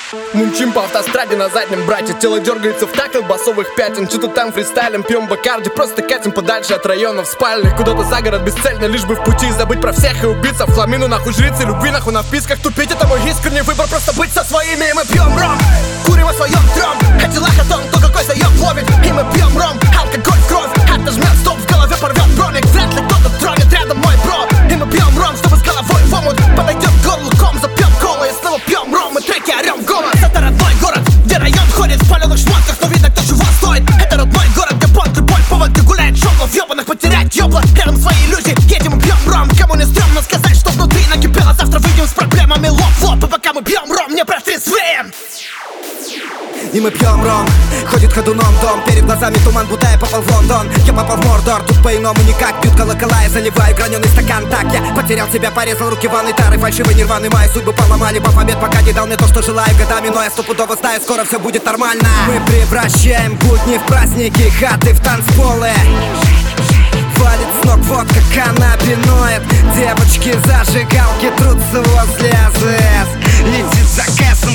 Мунчим по автостраде на заднем брате. Тело дергается в такт от басовых пятен. Что-то там фристайлем, пьем бакарди. Просто катим подальше от районов спальных. Куда-то за город бесцельно, лишь бы в пути забыть про всех и убиться. В хламину нахуй жрицы, любви нахуй на вписках тупить. Это мой искренний выбор, просто быть со своими. И мы пьем ром, курим о своем трем. Эти лах о том, кто какой заеб ловит. И мы пьем ром, алкоголь в кровь. Отожмет стоп, в голове порвет броник. Вряд ли кто-то тронет рядом мой бро. И мы пьем ром, чтобы с головой в омут. Подойдем к горлу ком, запьем колу. И снова пьем ром, и треки орем в голос. Это родной город, где район ходит в паленых шмотках. Но видно, кто чего стоит. Это родной город, где понт и боль, повод, где гуляет шоблов ебаных. Потерять ёбла, рядом свои люди. Едем и пьем ром, кому не стрёмно сказать, что внутри накипело. Завтра выйдем с проблемами лоб в лоб. И пока мы пьем ром, не протрезвеем. И мы пьем ром, ходит ходуном дом. Перед глазами туман, будто я попал в Лондон. Я попал в Мордор, тут по-иному никак. Бьют колокола, я заливаю граненый стакан. Так я потерял себя, порезал руки ванной тары. Фальшивый нирваны, мои судьбы поломали. Бафомет пока не дал мне то, что желаю годами. Но я стопудово знаю, скоро все будет нормально. Мы превращаем будни в праздники, хаты в танцполы. Валит с ног водка, каннабиноид. Девочки зажигалки трутся возле АЗС. Летит за кэсом,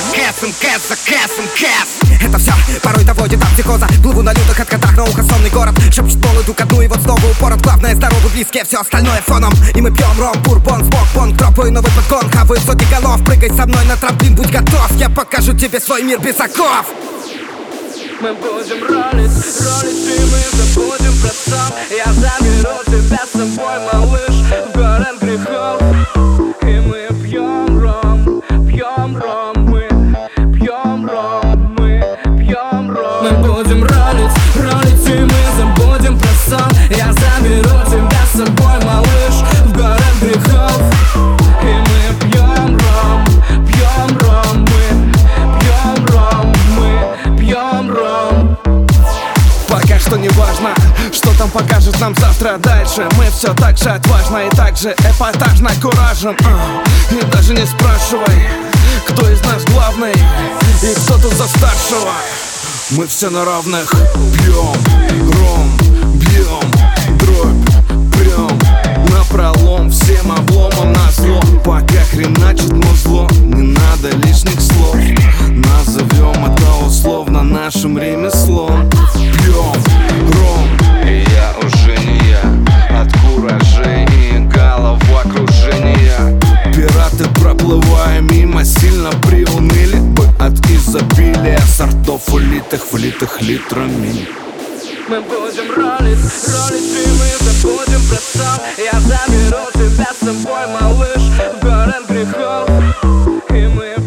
кэс. Это все порой доводит до психоза. Плыву на лютых откатах на ухо сонный город. Шепчет пол, иду ко дну, и вот снова упорот. Главное здоровый, близкие, все остальное фоном. И мы пьем ром, бурбон, смок-понг. Тропой новый подгон, хаваю сотни голов. Прыгай со мной на трамплин, будь готов. Я покажу тебе свой мир без оков. Мы будем ролить, и мы забудем про сон. Я заберу тебя с собой, малыш, в город грехов. И мы пьем ром, мы пьем ром, мы пьем ром. Мы будем ролить, и мы забудем про сон. Я заберу тебя с собой, малыш, в город грехов. И мы пьем ром, мы пьем ром, мы пьем ром. Пока что не важно, что там покажет нам завтра дальше. Мы все так же отважно и так же эпатажно куражем. И даже не спрашивай, кто из нас главный и кто тут за старшего. Мы все на равных. Пьем ром, бьем дробь, прям напролом, всем обломом назло. Пока хреначит музло, не надо лишних слов. Назовем это условно нашим ремеслом. Пьем ром, и я уже не я. От куражей и головокружения. Пираты, проплывая мимо, сильно приуныли бы от изобилия сортов, улитых литрами. Мы будем ролить, и мы забудем про сон. Я заберу тебя с собой, малыш, в город грехов. И мы